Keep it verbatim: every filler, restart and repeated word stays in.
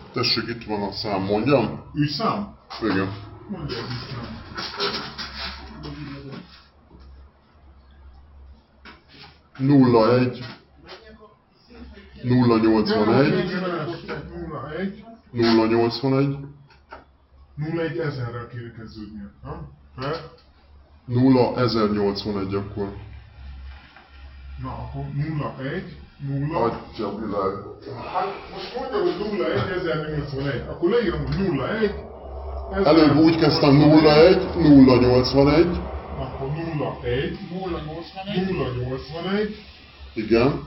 Tessék, itt van a szám, mondjam? Ügyszám? Igen. Mondja az ügyszám. nulla egy nulla nyolcvanegy nulla egy nulla nyolcvanegy nulla egy ezerrel kéne kezdődnie. Ha? Fel? nulla ezernyolcvanegy akkor. Na akkor nulla egy nulla. Atya világ. Hát most mondja, hogy nulla egy ezernyolcvanegy. Akkor leírom, hogy nulla egy. Előbb úgy kezdtem nulla egy nulla nyolcvanegy. Akkor nulla egy nulla nyolcvanegy nulla nyolcvanegy Igen.